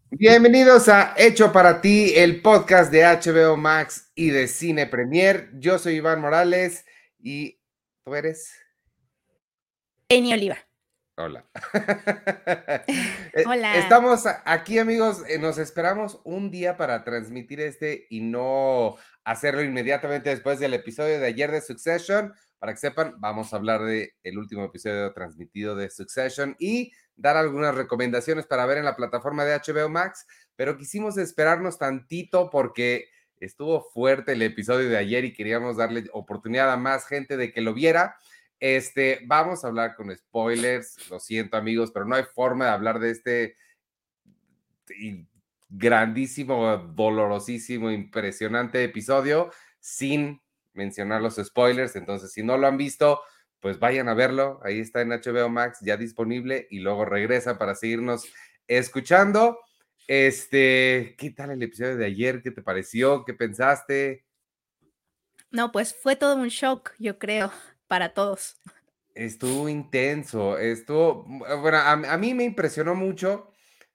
Bienvenidos a Hecho para ti, el podcast de HBO Max y de Cine Premier. Yo soy Iván Morales y ¿tú eres? Eni Oliva. Hola. Hola. Estamos aquí, amigos. Nos esperamos un día para transmitir y no hacerlo inmediatamente después del episodio de ayer de Succession. Para que sepan, vamos a hablar de el último episodio transmitido de Succession y dar algunas recomendaciones para ver en la plataforma de HBO Max, pero quisimos esperarnos tantito porque estuvo fuerte el episodio de ayer y queríamos darle oportunidad a más gente de que lo viera. Vamos a hablar con spoilers, lo siento amigos, pero no hay forma de hablar de grandísimo, dolorosísimo, impresionante episodio sin mencionar los spoilers. Entonces, si no lo han visto, pues vayan a verlo. Ahí está en HBO Max ya disponible y luego regresa para seguirnos escuchando. ¿Qué tal el episodio de ayer? ¿Qué te pareció? ¿Qué pensaste? No, pues fue todo un shock, yo creo, para todos. Estuvo intenso, bueno, a mí me impresionó mucho.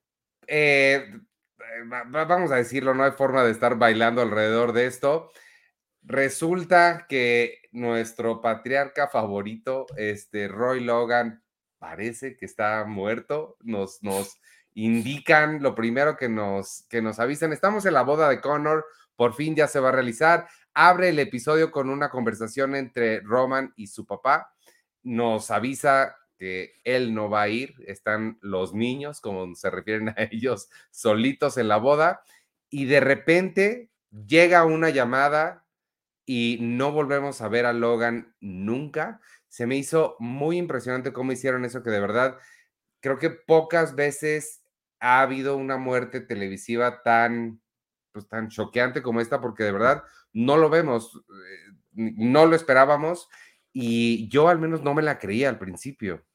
Vamos a decirlo, no hay forma de estar bailando alrededor de esto. Resulta que nuestro patriarca favorito, Roy Logan, parece que está muerto. Nos indican lo primero que nos avisan. Estamos en la boda de Connor, por fin ya se va a realizar. Abre el episodio con una conversación entre Roman y su papá. Nos avisa que él no va a ir, están los niños, como se refieren a ellos, solitos en la boda, y de repente llega una llamada y no volvemos a ver a Logan nunca. Se me hizo muy impresionante cómo hicieron eso, que de verdad creo que pocas veces ha habido una muerte televisiva tan choqueante como esta, porque de verdad no lo vemos, no lo esperábamos y yo al menos no me la creía al principio.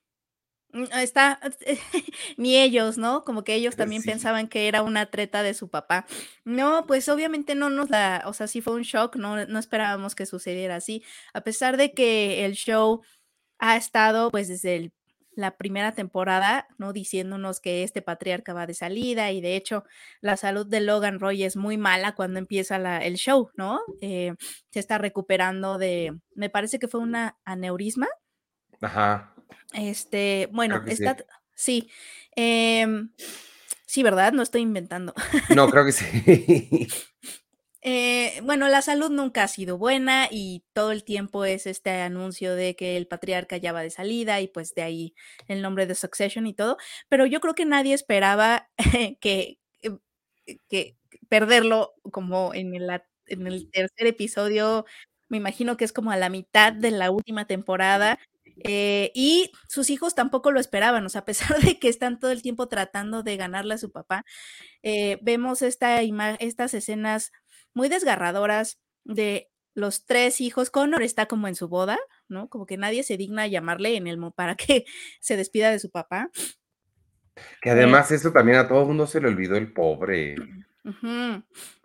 Está, ni ellos, ¿no? Como que ellos también Sí, pensaban que era una treta de su papá. No, pues obviamente no nos la, o sea, sí fue un shock, no esperábamos que sucediera así, a pesar de que el show ha estado, pues, desde la primera temporada, ¿no? Diciéndonos que este patriarca va de salida y de hecho la salud de Logan Roy es muy mala cuando empieza el show, ¿no? Se está recuperando me parece que fue una aneurisma. ajá, Bueno, creo que sí. sí, em, sí, ¿verdad? No estoy inventando. No, creo que sí. Bueno, la salud nunca ha sido buena y todo el tiempo es este anuncio de que el patriarca ya va de salida y pues de ahí el nombre de Succession y todo, pero yo creo que nadie esperaba que, que perderlo como en el tercer episodio, me imagino que es como a la mitad de la última temporada. Y sus hijos tampoco lo esperaban, o sea, a pesar de que están todo el tiempo tratando de ganarle a su papá, vemos estas escenas muy desgarradoras de los tres hijos. Connor está como en su boda, ¿no? Como que nadie se digna a llamarle para que se despida de su papá. Que Eh, además eso también a todo el mundo se le olvidó el pobre. Ujú.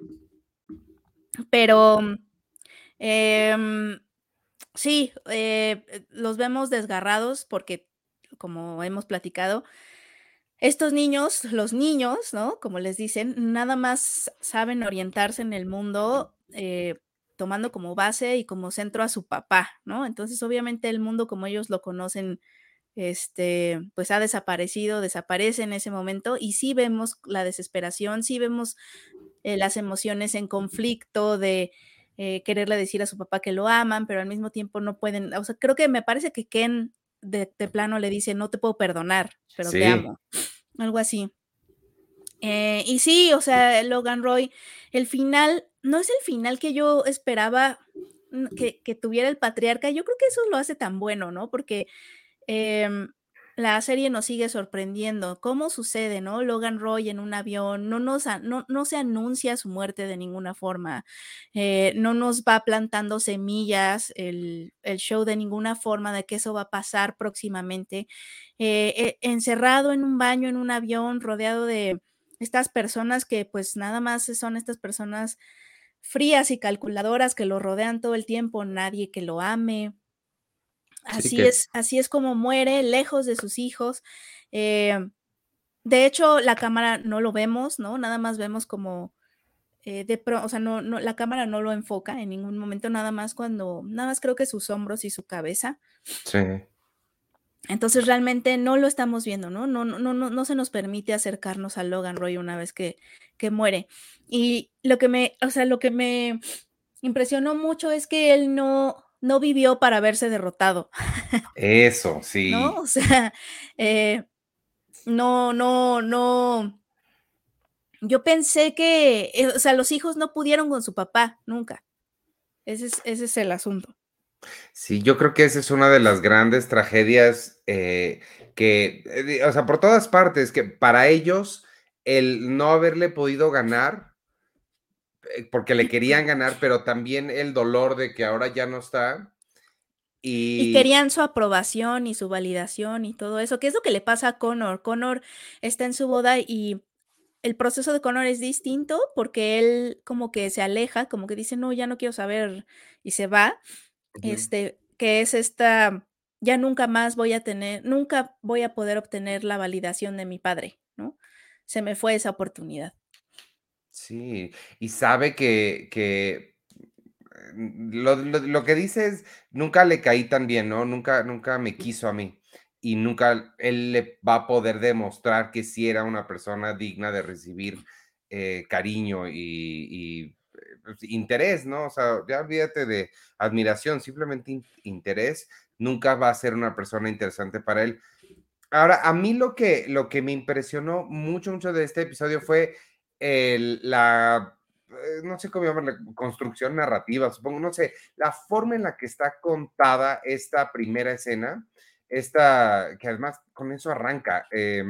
Pero em, sí, los vemos desgarrados porque, como hemos platicado, estos niños, los niños, ¿no? Como les dicen, nada más saben orientarse en el mundo, tomando como base y como centro a su papá, ¿no? Entonces, obviamente, el mundo como ellos lo conocen, pues ha desaparecido, desaparece en ese momento, y sí vemos la desesperación, sí vemos las emociones en conflicto de quererle decir a su papá que lo aman, pero al mismo tiempo no pueden, o sea, creo que me parece que Ken de plano le dice, no te puedo perdonar, pero te Sí, amo, algo así. Y sí, o sea, Logan Roy, el final no es el final que yo esperaba, que tuviera el patriarca. Yo creo que eso lo hace tan bueno, ¿no? Porque em, la serie nos sigue sorprendiendo. ¿Cómo sucede, no? Logan Roy en un avión, no se anuncia su muerte de ninguna forma, no nos va plantando semillas el show de ninguna forma de que eso va a pasar próximamente. Encerrado en un baño, en un avión, rodeado de estas personas que pues nada más son estas personas frías y calculadoras que lo rodean todo el tiempo, nadie que lo ame. sí que Así es como muere, lejos de sus hijos. Eh, De hecho, la cámara no lo vemos, ¿no? Nada más vemos como, o sea, la cámara no lo enfoca en ningún momento, nada más creo que sus hombros y su cabeza. Sí. Entonces, realmente no lo estamos viendo, ¿no? No se nos permite acercarnos a Logan Roy una vez que muere. Y lo que me impresionó mucho es que él no vivió para verse derrotado, Eso, ¿no? sí. O sea, eh, no, yo pensé que, o sea, los hijos no pudieron con su papá, nunca. Ese es el asunto. Sí, yo creo que esa es una de las grandes tragedias, o sea, por todas partes, que para ellos el no haberle podido ganar, porque le querían ganar, pero también el dolor de que ahora ya no está. Y Y querían su aprobación y su validación y todo eso, ¿qué es lo que le pasa a Connor? Connor está en su boda y el proceso de Connor es distinto porque él como que se aleja, como que dice: "No, ya no quiero saber", y se va, ujú, que es ya nunca voy a poder obtener la validación de mi padre, ¿no? Se me fue esa oportunidad. sí, y sabe que lo que dice es, nunca le caí tan bien, ¿no? Nunca me quiso a mí. Y nunca él le va a poder demostrar que sí era una persona digna de recibir cariño pues, interés, ¿no? O sea, ya olvídate de admiración, simplemente interés. Nunca va a ser una persona interesante para él. Ahora, a mí lo que me impresionó mucho de este episodio fue no sé cómo llamarla, construcción narrativa, supongo, no sé, la forma en la que está contada esta primera escena, que además con eso arranca,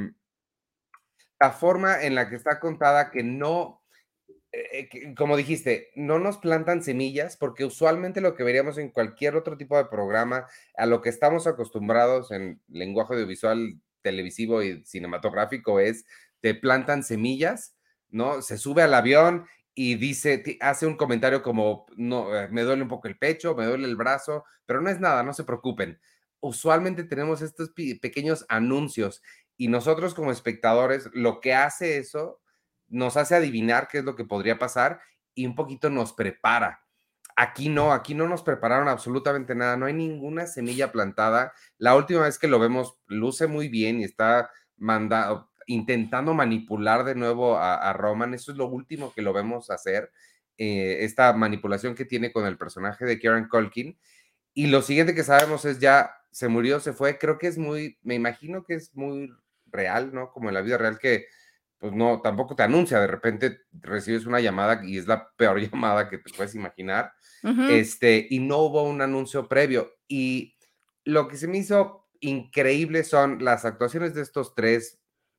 la forma en la que está contada que no, como dijiste, no nos plantan semillas, porque usualmente lo que veríamos en cualquier otro tipo de programa, a lo que estamos acostumbrados en lenguaje audiovisual, televisivo y cinematográfico, es te plantan semillas, ¿no? Se sube al avión y hace un comentario como, no, me duele un poco el pecho, me duele el brazo, pero no es nada, no se preocupen. Usualmente tenemos estos pequeños anuncios y nosotros como espectadores, lo que hace eso nos hace adivinar qué es lo que podría pasar y un poquito nos prepara. Aquí no nos prepararon absolutamente nada, no hay ninguna semilla plantada. La última vez que lo vemos luce muy bien y está intentando manipular de nuevo a Roman, eso es lo último que lo vemos hacer, esta manipulación que tiene con el personaje de Kieran Culkin. Y lo siguiente que sabemos es ya se murió, se fue, creo que me imagino que es muy real, ¿no? Como en la vida real que pues no, tampoco te anuncia, de repente recibes una llamada y es la peor llamada que te puedes imaginar, Ujú. y no hubo un anuncio previo. Y lo que se me hizo increíble son las actuaciones de estos tres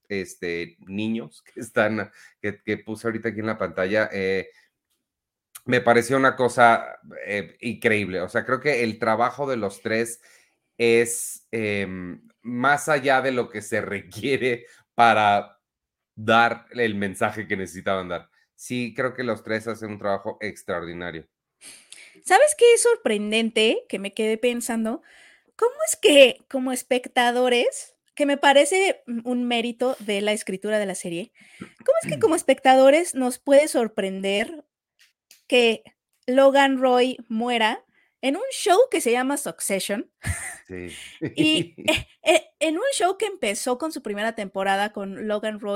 niños que puse ahorita aquí en la pantalla. Me pareció una cosa increíble. O sea, creo que el trabajo de los tres es más allá de lo que se requiere para dar el mensaje que necesitaban dar. Sí, creo que los tres hacen un trabajo extraordinario. ¿Sabes qué es sorprendente? Que me quedé pensando, ¿cómo es que como espectadores, que me parece un mérito de la escritura de la serie, cómo es que como espectadores nos puede sorprender que Logan Roy muera en un show que se llama Succession? Sí. Y, en un show que empezó con su primera temporada con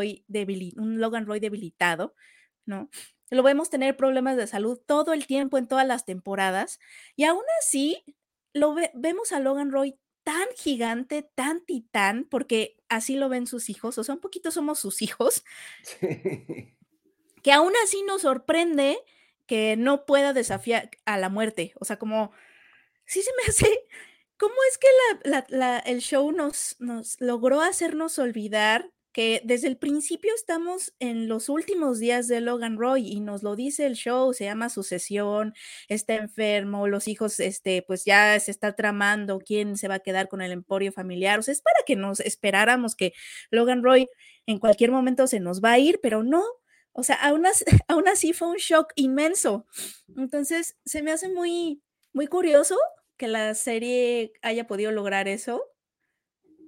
un Logan Roy debilitado, ¿no? Lo vemos tener problemas de salud todo el tiempo en todas las temporadas, y aún así vemos a Logan Roy tan gigante, tan titán, porque así lo ven sus hijos, o sea, un poquito somos sus hijos, Sí. que aún así nos sorprende que no pueda desafiar a la muerte. O sea, como sí se me hace, ¿cómo es que el show nos logró hacernos olvidar que desde el principio estamos en los últimos días de Logan Roy? Y nos lo dice el show, se llama Sucesión, está enfermo, los hijos, pues ya se está tramando quién se va a quedar con el emporio familiar. O sea, es para que nos esperáramos que Logan Roy en cualquier momento se nos va a ir, pero no. O sea, aún así fue un shock inmenso. Entonces, se me hace muy curioso que la serie haya podido lograr eso.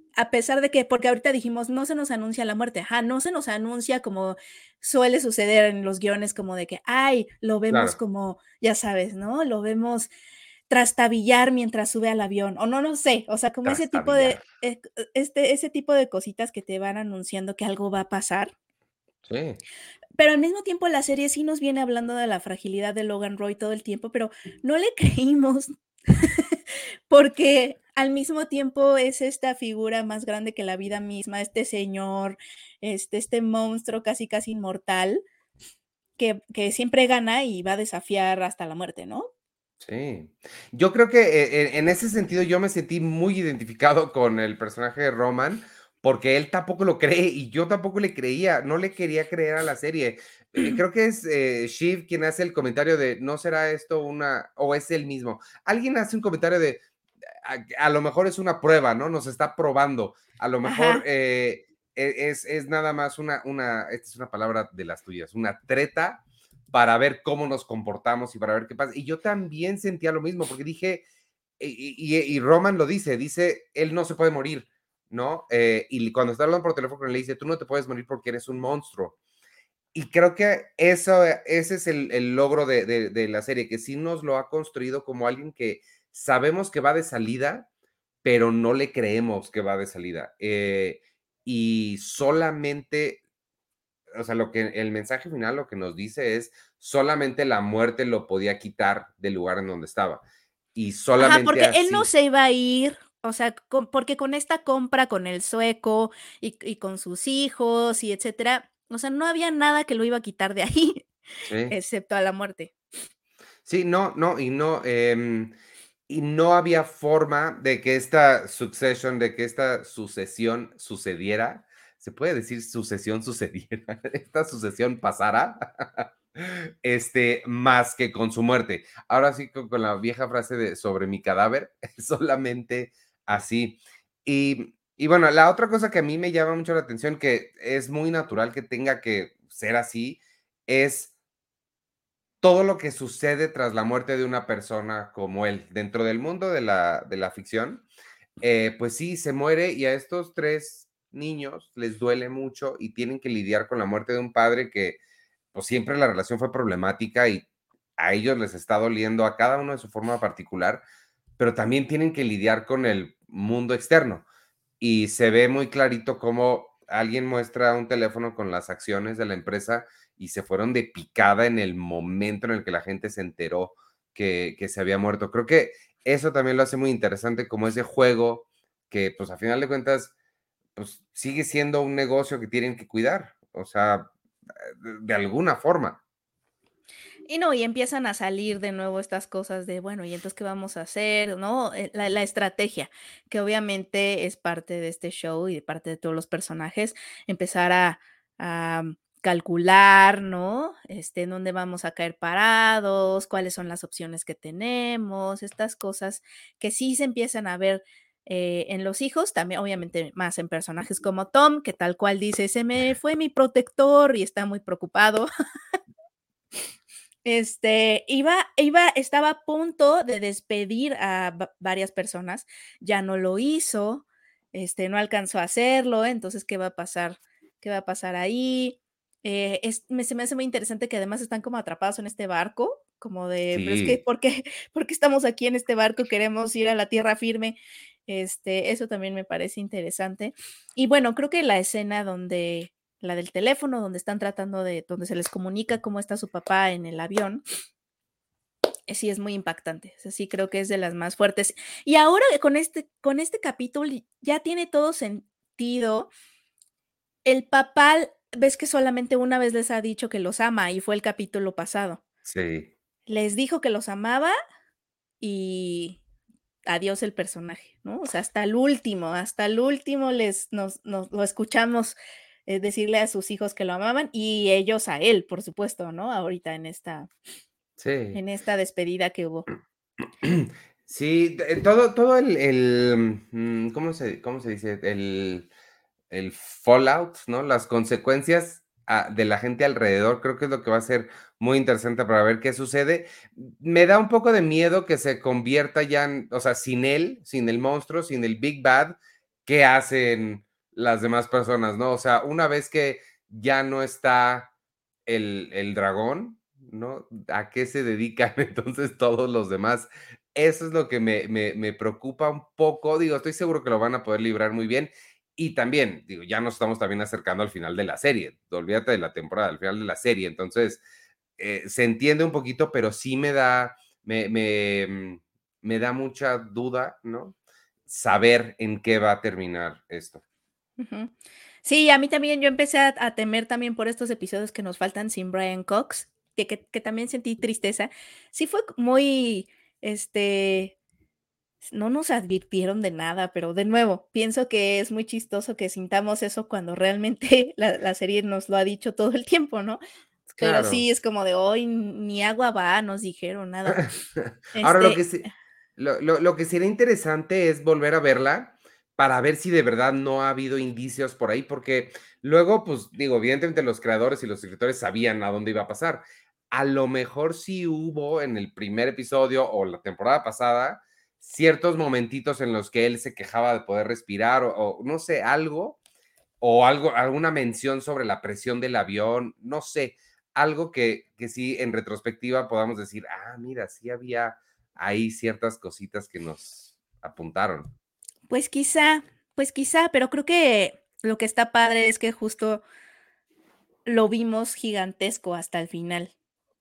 A pesar de que, porque ahorita dijimos, no se nos anuncia la muerte, ajá, no se nos anuncia como suele suceder en los guiones, como de que, ay, lo vemos Claro, como, ya sabes, ¿no? Lo vemos trastabillar mientras sube al avión, o no, no sé, o sea, como ese tipo trastabillar. de, ese tipo de cositas que te van anunciando que algo va a pasar. Sí, Pero al mismo tiempo la serie sí nos viene hablando de la fragilidad de Logan Roy todo el tiempo, pero no le creímos porque al mismo tiempo es esta figura más grande que la vida misma, este señor, este monstruo casi, casi inmortal que siempre gana y va a desafiar hasta la muerte, ¿no? sí. Yo creo que en ese sentido yo me sentí muy identificado con el personaje de Roman, porque él tampoco lo cree y yo tampoco le creía, no le quería creer a la serie. Creo que es Shiv quien hace el comentario de, ¿no será esto una, o es él mismo? Alguien hace un comentario de, a lo mejor es una prueba, ¿no? Nos está probando. A lo mejor Ajá, es nada más esta es una palabra de las tuyas, una treta para ver cómo nos comportamos y para ver qué pasa. Y yo también sentía lo mismo, porque dije, y Roman lo dice, él no se puede morir, ¿no? Y cuando está hablando por teléfono, le dice, tú no te puedes morir porque eres un monstruo. Y creo que ese es el logro de la serie, que sí nos lo ha construido como alguien que sabemos que va de salida, pero no le creemos que va de salida. Y solamente, o sea, lo que el mensaje final lo que nos dice es solamente la muerte lo podía quitar del lugar en donde estaba. Y ajá, solamente porque él no así. se iba a ir, o sea, porque con esta compra con el sueco y con sus hijos y etcétera, o sea, no había nada que lo iba a quitar de ahí, Sí. excepto a la muerte. Sí, no, no, y no había forma de que esta succession, de que esta sucesión sucediera. ¿Se puede decir sucesión sucediera? Esta sucesión pasara, más que con su muerte. Ahora sí, con la vieja frase de sobre mi cadáver, solamente así. Y bueno, la otra cosa que a mí me llama mucho la atención, que es muy natural que tenga que ser así, es todo lo que sucede tras la muerte de una persona como él, dentro del mundo de la ficción, pues sí, se muere y a estos 3 niños les duele mucho y tienen que lidiar con la muerte de un padre que, pues, siempre la relación fue problemática y a ellos les está doliendo, a cada uno de su forma particular, pero también tienen que lidiar con el mundo externo. Y se ve muy clarito cómo alguien muestra un teléfono con las acciones de la empresa y se fueron de picada en el momento en el que la gente se enteró que se había muerto. Creo que eso también lo hace muy interesante como ese juego que, pues, a final de cuentas, pues, sigue siendo un negocio que tienen que cuidar, o sea, de alguna forma. Y no, y empiezan a salir de nuevo estas cosas de, bueno, ¿y entonces qué vamos a hacer? ¿No? La estrategia, que obviamente es parte de este show y de parte de todos los personajes, empezar a calcular, ¿no? En dónde vamos a caer parados, cuáles son las opciones que tenemos, estas cosas que sí se empiezan a ver en los hijos, también obviamente más en personajes como Tom, que tal cual dice, se me fue mi protector y está muy preocupado. Estaba a punto de despedir a varias personas, ya no lo hizo, no alcanzó a hacerlo, entonces, ¿qué va a pasar? ¿Qué va a pasar ahí? Se me hace muy interesante que además están como atrapados en este barco, como de, pero es que, Sí, ¿por qué estamos aquí en este barco? Queremos ir a la tierra firme. Eso también me parece interesante. Y bueno, creo que la escena donde la del teléfono, donde están tratando de, donde se les comunica cómo está su papá en el avión, sí es muy impactante. O sea, sí creo que es de las más fuertes. Y ahora con este capítulo ya tiene todo sentido. El papá, ves que solamente una vez les ha dicho que los ama y fue el capítulo pasado. sí. Les dijo que los amaba y adiós el personaje, ¿no? O sea, hasta el último nos lo escuchamos decirle a sus hijos que lo amaban y ellos a él, por supuesto, ¿no? Ahorita Sí. en esta despedida que hubo. Sí, todo ¿cómo se dice? El fallout, ¿no? Las consecuencias de la gente alrededor, creo que es lo que va a ser muy interesante para ver qué sucede. Me da un poco de miedo que se convierta ya, o sea, sin él, sin el monstruo, sin el Big Bad, qué hacen las demás personas, ¿no? O sea, una vez que ya no está el dragón, ¿no? ¿A qué se dedican entonces todos los demás? Eso es lo que me preocupa un poco. Digo, estoy seguro que lo van a poder librar muy bien. Y también, digo, ya nos estamos también acercando al final de la serie. Olvídate de la temporada, al final de la serie. Entonces, se entiende un poquito, pero sí me da mucha duda, ¿no? Saber en qué va a terminar esto. Ujú. Sí, a mí también, yo empecé a temer también por estos episodios que nos faltan sin Brian Cox, que también sentí tristeza. Sí fue muy, este, no nos advirtieron de nada, pero de nuevo, pienso que es muy chistoso que sintamos eso cuando realmente la serie nos lo ha dicho todo el tiempo, ¿no? Pero Claro. sí, es como de: "Hoy ni agua va", nos dijeron, nada. Ahora Este lo que sería interesante es volver a verla para ver si de verdad no ha habido indicios por ahí, porque luego, pues, digo, evidentemente los creadores y los escritores sabían a dónde iba a pasar. A lo mejor sí hubo en el primer episodio o la temporada pasada ciertos momentitos en los que él se quejaba de poder respirar o no sé, algo, alguna mención sobre la presión del avión, no sé, algo que sí en retrospectiva podamos decir, ah, mira, sí había ahí ciertas cositas que nos apuntaron. pues quizá, pero creo que lo que está padre es que justo lo vimos gigantesco hasta el final,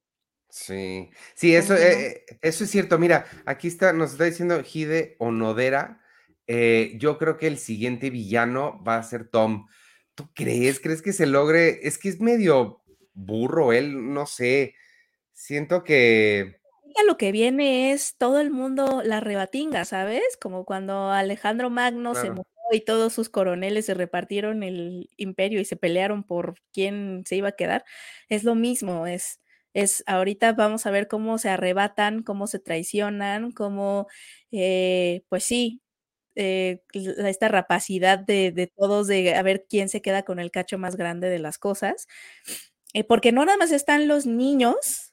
Sí, sí, como que no. eso es cierto. Mira, aquí está, nos está diciendo Hide Onodera. Yo creo que el siguiente villano va a ser Tom. ¿Tú crees? ¿Crees que se logre? Es que es medio burro él, no sé. Siento que, Ya lo que viene es todo el mundo la rebatinga, ¿sabes? Como cuando Alejandro Magno se claro, murió y todos sus coroneles se repartieron el imperio y se pelearon por quién se iba a quedar. Es lo mismo, es ahorita vamos a ver cómo se arrebatan, cómo se traicionan, cómo, pues sí, esta rapacidad de todos de a ver quién se queda con el cacho más grande de las cosas. Porque no nada más están los niños,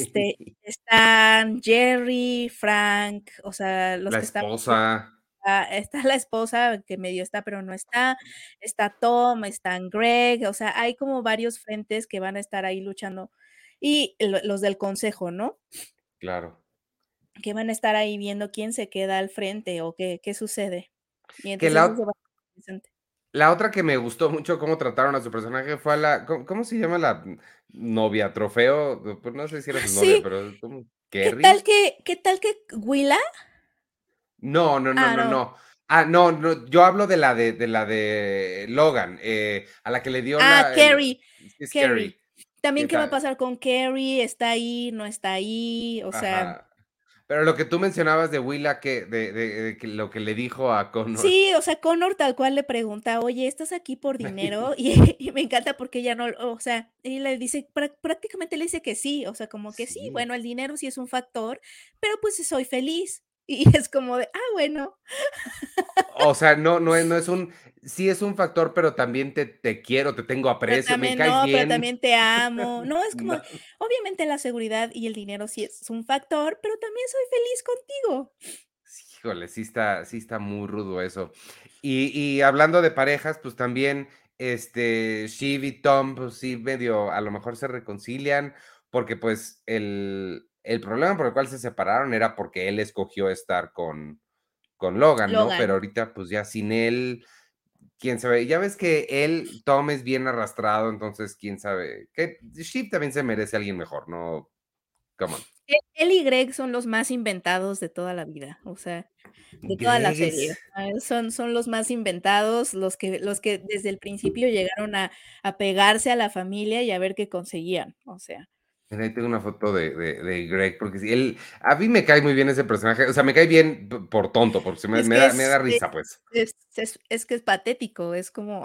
están Jerry, Frank, o sea, los la que están esposa. está la esposa que medio está, pero no está, está Tom, están Greg, o sea, hay como varios frentes que van a estar ahí luchando. Y los del consejo, ¿no? Claro. Que van a estar ahí viendo quién se queda al frente o qué sucede. Y Que entonces eso va a ser interesante. la otra que me gustó mucho cómo trataron a su personaje fue a la ¿cómo se llama la novia trofeo? Pues, no sé si era Ah, su novia, sí, pero, ¿cómo? ¿qué tal ¿Kerry? que Willa? No, no, no, Ah, no, no. no. Ah, no, no, yo hablo de la de Logan, a la que le dio Ah, la el Carrie, sí es Carrie. Kerry, También, que ¿qué va a ta pasar con Carrie? ¿Está ahí, no está ahí? O sea, ajá. Pero lo que tú mencionabas de Willa que de que lo que le dijo a Connor. sí, o sea, Connor tal cual le pregunta: "Oye, ¿estás aquí por dinero?" Y me encanta porque ella no, o sea, ella le dice prácticamente le dice que sí, o sea, como que sí, Sí. bueno, el dinero sí es un factor, pero, pues, soy feliz. Y es como de: "Ah, bueno". O sea, no es un sí es un factor, pero también te quiero, te tengo Pero aprecio, me también caes no, pero bien. también te amo. No, es como, No, obviamente la seguridad y el dinero sí es un factor, pero también soy feliz contigo. híjole, sí está muy rudo eso. Y hablando de parejas, pues también, Shiv y Tom, pues sí, medio, a lo mejor se reconcilian, porque pues el problema por el cual se separaron era porque él escogió estar con Logan, ¿no? Pero Logan. ahorita, pues ya sin él, quién sabe. Ya ves que él, Tom es bien arrastrado, entonces quién sabe. Que Shiv también se merece a alguien mejor, ¿no? Come on. Él y Greg son los más inventados de toda la vida, o sea, de toda la Greg serie. es. Son los más inventados, los que desde el principio llegaron a pegarse a la familia y a ver qué conseguían, o sea, Mira, ahí tengo una foto de Greg, porque sí, él a mí me cae muy bien ese personaje, o sea, me cae bien por tonto, porque sí es me que me da es risa, pues. es que es patético, es como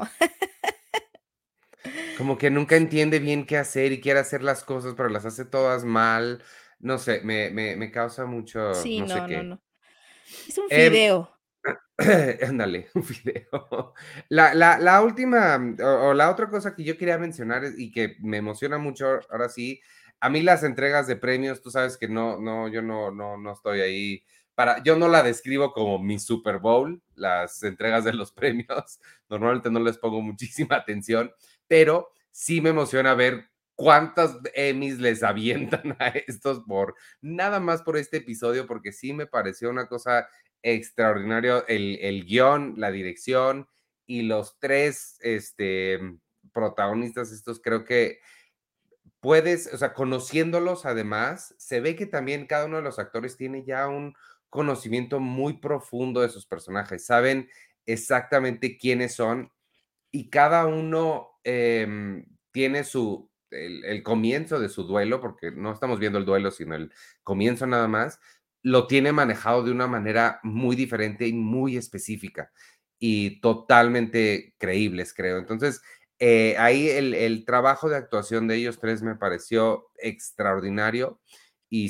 Como que nunca entiende bien qué hacer y quiere hacer las cosas, pero las hace todas mal. No sé, me causa mucho sí, no sé no, no, qué. no. Es un Em, fideo. ándale, un video. La última, o la otra cosa que yo quería mencionar y que me emociona mucho, ahora sí, a mí las entregas de premios, tú sabes que yo no estoy ahí yo no la describo como mi Super Bowl, las entregas de los premios, normalmente no les pongo muchísima atención, pero sí me emociona ver cuántas Emmys les avientan a estos nada más por este episodio, porque sí me pareció una cosa extraordinaria el guión, la dirección y los tres protagonistas estos, creo que puedes, o sea, conociéndolos además, se ve que también cada uno de los actores tiene ya un conocimiento muy profundo de sus personajes, saben exactamente quiénes son y cada uno tiene el comienzo de su duelo, porque no estamos viendo el duelo, sino el comienzo nada más, lo tiene manejado de una manera muy diferente y muy específica y totalmente creíbles, creo. Entonces, ahí el trabajo de actuación de ellos tres me pareció extraordinario y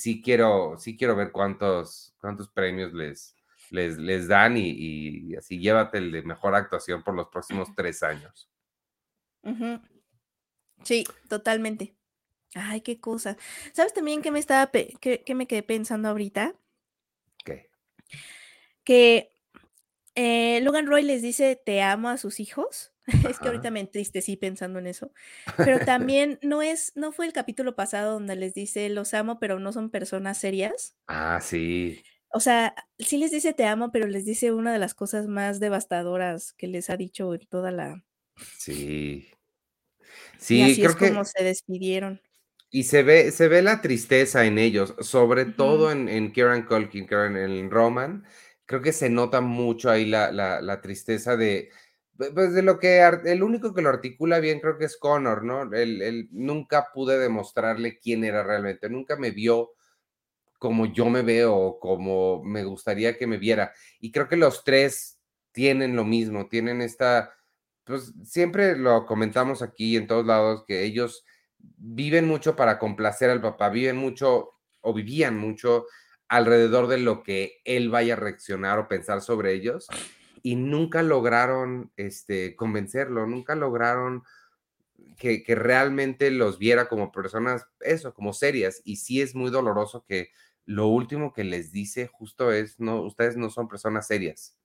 sí quiero ver cuántos premios les dan y así llévate el de mejor actuación por los próximos 3 años. Ujú. Sí, totalmente. Ay, qué cosa. ¿Sabes también qué me estaba qué me quedé pensando ahorita? ¿Qué? Que, Logan Roy les dice: "Te amo" a sus hijos. Es que ahorita Ajá. me entristecí pensando en eso. Pero también, ¿no fue el capítulo pasado donde les dice: "Los amo, pero no son personas serias"? Ah, sí, O sea, sí les dice: "Te amo", pero les dice una de las cosas más devastadoras que les ha dicho en toda la sí. y Sí, así es creo como que se despidieron. y se ve la tristeza en ellos, sobre Ujú. todo en Kieran Culkin, en Roman. Creo que se nota mucho ahí la tristeza pues, de lo que el único que lo articula bien creo que es Connor, ¿no? Él nunca pude demostrarle quién era realmente, nunca me vio como yo me veo, o como me gustaría que me viera. Y creo que los tres tienen lo mismo, tienen pues siempre lo comentamos aquí en todos lados, que ellos viven mucho para complacer al papá, viven mucho o vivían mucho alrededor de lo que él vaya a reaccionar o pensar sobre ellos y nunca lograron convencerlo, nunca lograron que realmente los viera como personas, eso, como serias. Y sí es muy doloroso que lo último que les dice justo es, no, ustedes no son personas serias.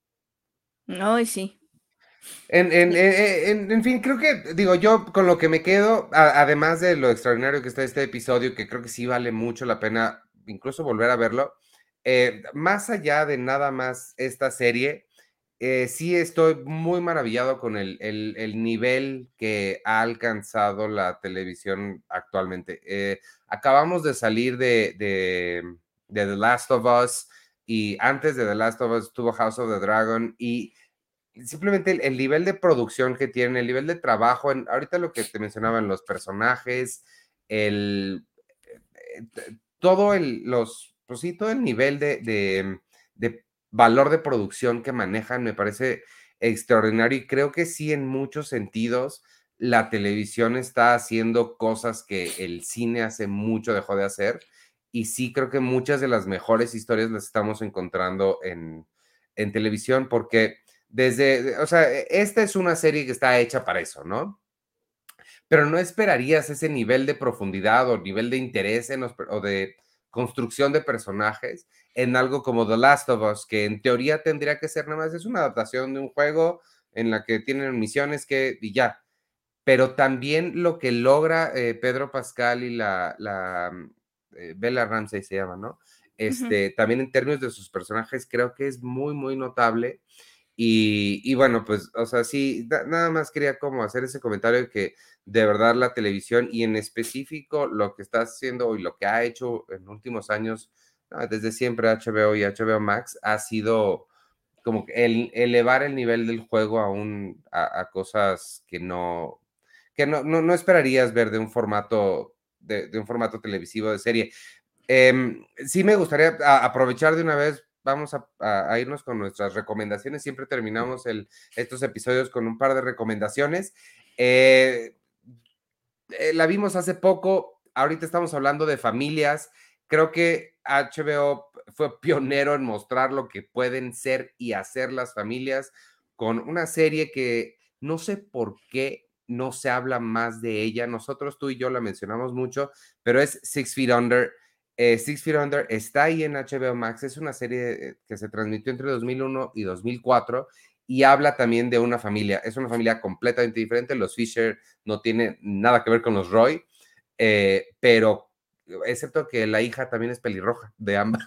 Ay, sí. En fin, creo que, digo, yo con lo que me quedo, además de lo extraordinario que está este episodio, que creo que sí vale mucho la pena incluso volver a verlo, más allá de nada más esta serie, sí estoy muy maravillado con el nivel que ha alcanzado la televisión actualmente. Acabamos de salir de The Last of Us y antes de The Last of Us tuvo House of the Dragon y simplemente el nivel de producción que tienen, el nivel de trabajo, ahorita lo que te mencionaban, los personajes, todo pues sí, todo el nivel de valor de producción que manejan me parece extraordinario y creo que sí, en muchos sentidos, la televisión está haciendo cosas que el cine hace mucho dejó de hacer y sí creo que muchas de las mejores historias las estamos encontrando en televisión porque o sea, esta es una serie que está hecha para eso, ¿no? Pero no esperarías ese nivel de profundidad o nivel de interés o de construcción de personajes en algo como The Last of Us, que en teoría tendría que ser nada más, es una adaptación de un juego en la que tienen misiones y ya. Pero también lo que logra Pedro Pascal y Bella Ramsey se llama, ¿no? Ujú. También en términos de sus personajes, creo que es muy, muy notable y bueno, pues, o sea, sí, nada más quería como hacer ese comentario de que de verdad la televisión y en específico lo que está haciendo y lo que ha hecho en últimos años, desde siempre HBO y HBO Max, ha sido como que elevar el nivel del juego a cosas que no esperarías ver de un formato televisivo de serie. Sí me gustaría aprovechar de una vez, vamos a irnos con nuestras recomendaciones. Siempre terminamos estos episodios con un par de recomendaciones. La vimos hace poco, ahorita estamos hablando de familias. Creo que HBO fue pionero en mostrar lo que pueden ser y hacer las familias con una serie que no sé por qué no se habla más de ella. Nosotros, tú y yo la mencionamos mucho, pero es Six Feet Under. Six Feet Under está ahí en HBO Max. Es una serie que se transmitió entre 2001 y 2004 y habla también de una familia. Es una familia completamente diferente. Los Fisher no tienen nada que ver con los Roy, pero excepto que la hija también es pelirroja de ambas.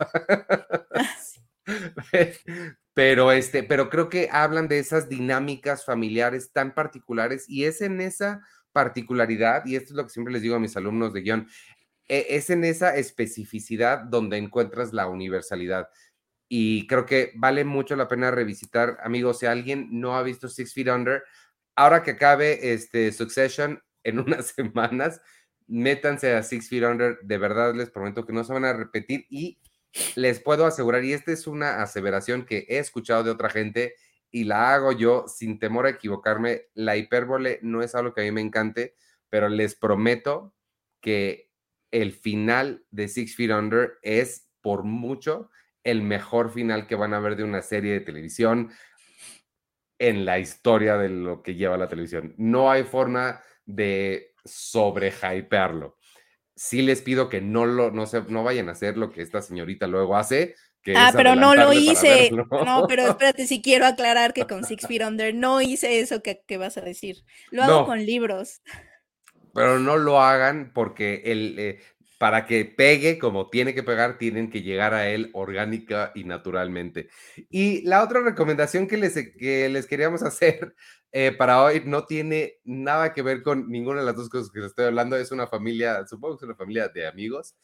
Pero creo que hablan de esas dinámicas familiares tan particulares y es en esa particularidad, y esto es lo que siempre les digo a mis alumnos de guión, es en esa especificidad donde encuentras la universalidad. Y creo que vale mucho la pena revisitar, amigos, si alguien no ha visto Six Feet Under, ahora que acabe Succession en unas semanas, métanse a Six Feet Under, de verdad les prometo que no se van a repetir y les puedo asegurar, y esta es una aseveración que he escuchado de otra gente y la hago yo sin temor a equivocarme, la hipérbole no es algo que a mí me encante, pero les prometo que el final de Six Feet Under es por mucho el mejor final que van a ver de una serie de televisión en la historia de lo que lleva la televisión. No hay forma de sobrehypearlo. Sí les pido que no vayan a hacer lo que esta señorita luego hace, que es Pero no lo adelantarme para hice. verlo. No, pero espérate, sí quiero aclarar que con Six Feet Under no hice eso que vas a decir. Lo hago No, con libros. pero no lo hagan porque para que pegue como tiene que pegar, tienen que llegar a él orgánica y naturalmente. Y la otra recomendación que les queríamos hacer para hoy no tiene nada que ver con ninguna de las dos cosas que les estoy hablando. Es una familia, supongo que es una familia de amigos.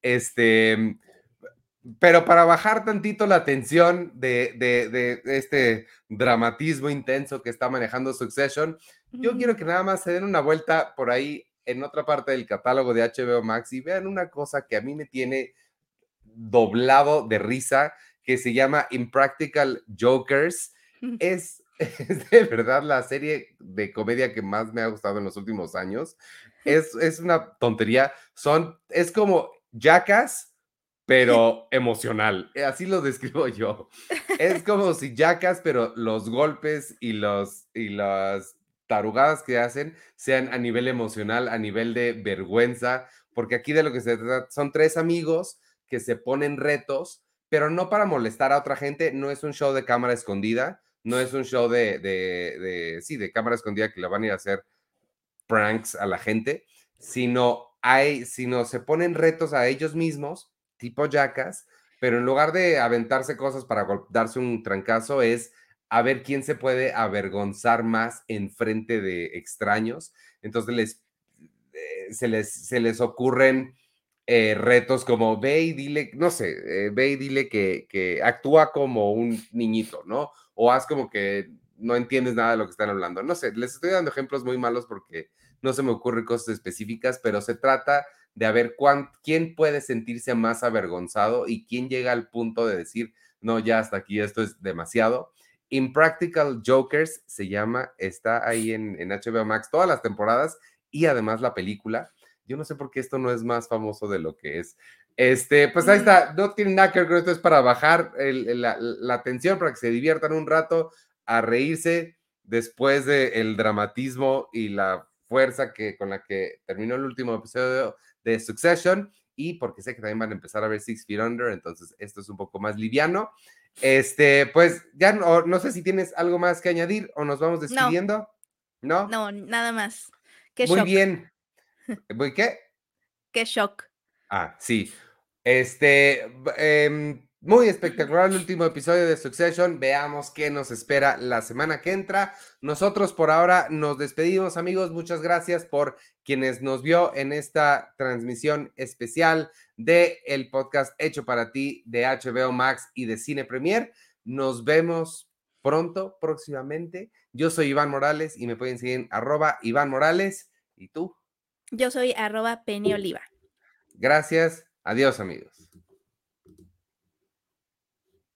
Pero para bajar tantito la tensión de este dramatismo intenso que está manejando Succession, yo quiero que nada más se den una vuelta por ahí en otra parte del catálogo de HBO Max y vean una cosa que a mí me tiene doblado de risa, que se llama Impractical Jokers. Es de verdad la serie de comedia que más me ha gustado en los últimos años. Es una tontería. Es como Jackass, pero emocional. Así lo describo yo. Es como si Jackass, pero los golpes y las tarugadas que hacen sean a nivel emocional, a nivel de vergüenza, porque aquí de lo que se trata son tres amigos que se ponen retos, pero no para molestar a otra gente, no es un show de cámara escondida, no es un show sí, de cámara escondida que le van a ir a hacer pranks a la gente, sino se ponen retos a ellos mismos, tipo Jackass, pero en lugar de aventarse cosas para darse un trancazo, es a ver quién se puede avergonzar más en frente de extraños. Entonces se les ocurren retos como ve y dile, no sé, ve y dile que actúa como un niñito, ¿no? O haz como que no entiendes nada de lo que están hablando. No sé, les estoy dando ejemplos muy malos porque no se me ocurren cosas específicas, pero se trata de a ver quién puede sentirse más avergonzado y quién llega al punto de decir, no, ya hasta aquí, esto es demasiado. Impractical Jokers se llama, está ahí en HBO Max todas las temporadas y además la película. Yo no sé por qué esto no es más famoso de lo que es. Pues ahí está, no tiene nada que ver con esto, es para bajar la tensión, para que se diviertan un rato, a reírse después del dramatismo y la fuerza con la que terminó el último episodio de Succession, y porque sé que también van a empezar a ver Six Feet Under, entonces esto es un poco más liviano. Pues ya no sé si tienes algo más que añadir o nos vamos No, despidiendo. ¿No? no, nada más. Qué Muy shock, bien. ¿Voy qué? qué shock. Sí. Muy espectacular el último episodio de Succession. Veamos qué nos espera la semana que entra. Nosotros por ahora nos despedimos, amigos. Muchas gracias por quienes nos vio en esta transmisión especial de el podcast hecho para ti de HBO Max y de Cine Premier. Nos vemos pronto, próximamente. Yo soy Iván Morales y me pueden seguir en @Iván Morales. ¿Y tú? Yo soy @Penny Oliva. Gracias. Adiós, amigos.